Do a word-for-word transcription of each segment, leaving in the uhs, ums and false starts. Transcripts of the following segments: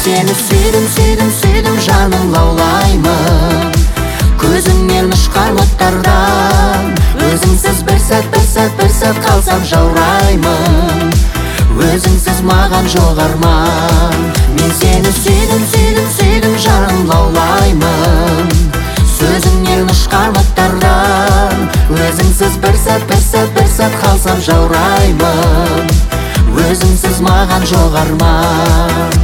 сені сүйдім, сүйдім, сүйдім, жаным лаулаймын. Көзіңнен ұшқан оттардан, өзіңсіз бір сәт, бір сәт, бір сәт қалсам жаураймын. Өзіңсіз маған жоқ арман. Мен сені сүйдім, сүйдім, сүйдім, жаным лаулаймын. Сөзіңнен ұшқан оттардан, өзіңсіз бір сәт, бір сәт, бір сәт қалсам жаураймын. Өзіңсіз маған жоқ арман.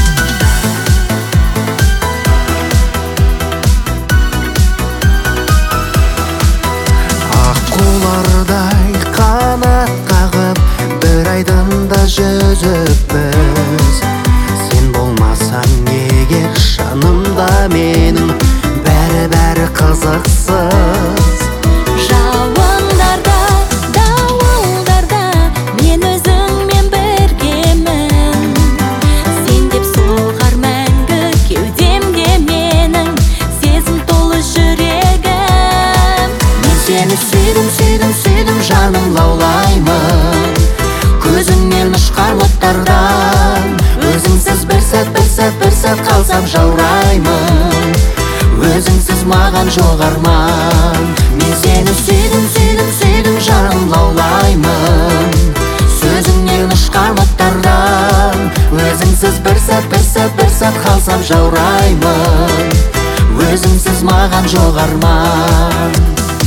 Аққулардай қанат қағып, бір айдында жүзіппіз. Сен болмасаң егер жанымда менің, бәрі-бәрі қызықсыз. Жауындарда, дауылдарда мен өзіңмен біргемін. Сен деп соғар мәңгі кеудемде менің, сезім толы жүрегім. Мен сені сүйдім, сүйдім, сүйдім, жаным лаулаймын. Көзіңнен ұшқан оттардан, өзіңсіз бір сәт, бір сәт, бір сәт қалсам жаураймын. Өзіңсіз маған жоқ арман. Мен сені сүйдім, сүйдім, сүйдім, жаным лаулаймын. Сөзіңнен ұшқан оттардан, өзіңсіз бір сәт, бір сәт, бір сәт қалсам жаураймын. Өзіңсіз маған жоқ арман.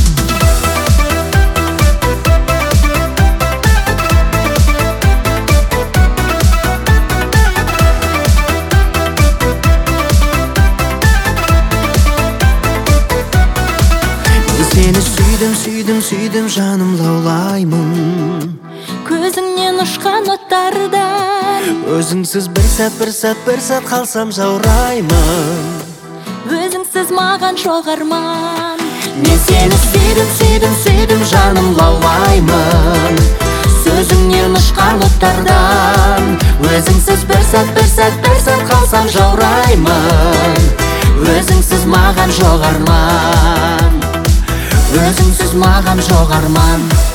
Сені сүйдім, сүйдім, сүйдім, жаным лаулаймын. Көзіңнен ұшқан оттардан, өзіңсіз бір сәт, бір сәт, бір сәт қалсам жаураймын. өзіңсіз маған жоқ арман. Мен сені сүйдім, сүйдім, сүйдім, жаным лаулаймын. Сөзіңнен ұшқан оттардан, өзіңсіз бір сәт, бір сәт, бір сәт қалсам жаураймын. Өзіңсіз маған жоқ арман. Өзіңсіз маған жоқ арман.